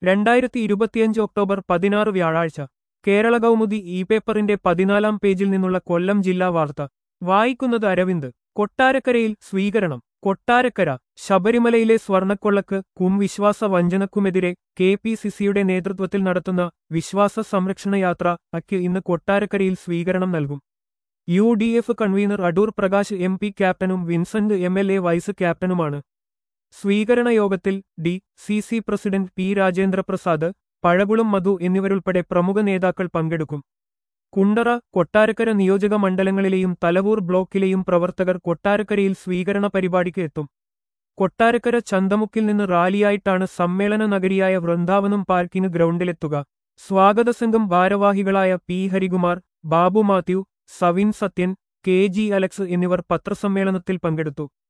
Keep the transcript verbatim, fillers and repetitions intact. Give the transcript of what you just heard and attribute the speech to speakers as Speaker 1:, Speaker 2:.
Speaker 1: രണ്ടായിരത്തി ഇരുപത്തിയഞ്ച് ഒക്ടോബർ പതിനാറ് വ്യാഴാഴ്ച കേരള കൗമുദി ഇ പേപ്പറിന്റെ പതിനാലാം പേജിൽ നിന്നുള്ള കൊല്ലം ജില്ലാ വാർത്ത വായിക്കുന്നത് അരവിന്ദ്. കൊട്ടാരക്കരയിൽ സ്വീകരണം. കൊട്ടാരക്കര ശബരിമലയിലെ സ്വർണക്കൊള്ളക്ക് കും വിശ്വാസ വഞ്ചനക്കുമെതിരെ കെ പി സി സിയുടെ നേതൃത്വത്തിൽ നടത്തുന്ന വിശ്വാസ സംരക്ഷണ യാത്ര അക്ക് ഇന്ന് കൊട്ടാരക്കരയിൽ സ്വീകരണം നൽകും. U D F convenor Adoor Prakash M P ക്യാപ്റ്റനും Vincent M L A vice ക്യാപ്റ്റനുമാണ്. സ്വീകരണ യോഗത്തിൽ D C C president P Rajendraprasad, Pazhakulam Madhu എന്നിവരുൾപ്പെടെ പ്രമുഖ നേതാക്കൾ പങ്കെടുക്കും. കുണ്ടറ, കൊട്ടാരക്കര നിയോജക മണ്ഡലങ്ങളിലെയും തലവൂർ ബ്ലോക്കിലെയും പ്രവർത്തകർ കൊട്ടാരക്കരയിൽ സ്വീകരണ പരിപാടിക്ക് എത്തും. കൊട്ടാരക്കര ചന്തമുക്കിൽ നിന്ന് റാലിയായിട്ടാണ് സമ്മേളന നഗരിയായ വൃന്ദാവനം പാർക്കിംഗ് ഗ്രൗണ്ടിലെത്തുക. സ്വാഗത സംഘം ഭാരവാഹികളായ P Harikumar, Babu Mathew, Savin Sathyan, K G Alex എന്നിവർ പത്രസമ്മേളനത്തിൽ പങ്കെടുത്തു.